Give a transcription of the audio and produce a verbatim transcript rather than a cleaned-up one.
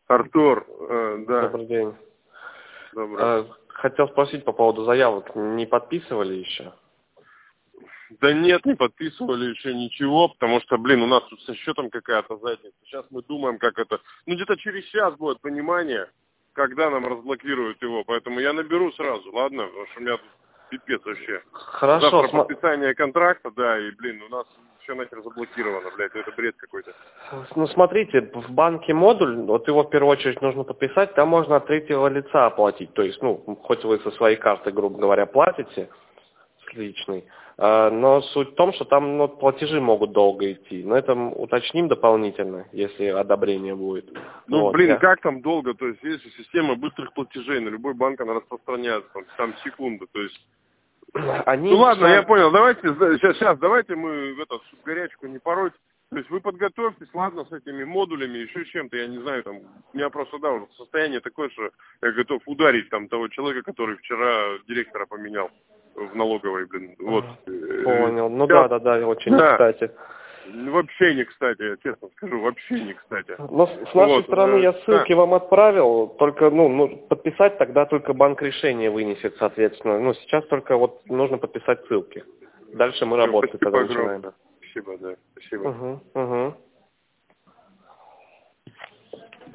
Артур, э, да. Добрый день. Добрый. Э, Хотел спросить по поводу заявок. Не подписывали еще? Да нет, не подписывали еще ничего, потому что, блин, у нас тут со счетом какая-то задница. Сейчас мы думаем, как это... Ну, где-то через час будет понимание, когда нам разблокируют его. Поэтому я наберу сразу, ладно? Потому что у меня тут пипец вообще. Хорошо. Завтра см- подписание контракта, да, и, блин, у нас все нахер заблокировано, блядь, это бред какой-то. Ну, смотрите, в банке модуль, вот его в первую очередь нужно подписать, там можно от третьего лица оплатить. То есть, ну, хоть вы со своей карты, грубо говоря, платите, с личной, э, но суть в том, что там, ну, платежи могут долго идти. Но это уточним дополнительно, если одобрение будет. Ну, Вот, блин, я- как там долго? То есть есть же система быстрых платежей, на любой банк она распространяется, там, там секунды, то есть... Они Ну ладно, сами- я понял, давайте, сейчас, сейчас, давайте мы в эту горячку не пороть. То есть вы подготовьтесь, ладно, с этими модулями, еще чем-то, я не знаю, там, у меня просто, да, уже состояние такое, что я готов ударить там того человека, который вчера директора поменял в налоговой, блин, вот. Понял, ну Сейчас- да, да, да, очень да. кстати. Вообще не кстати, я честно скажу, вообще не кстати. Но с с нашей Вот, стороны э, я ссылки да. вам отправил, только, ну, ну, подписать тогда только банк решение вынесет, соответственно. Ну, сейчас только вот нужно подписать ссылки. Дальше мы Всё, работать спасибо тогда огромное. начинаем. Спасибо, да, спасибо. Угу, угу.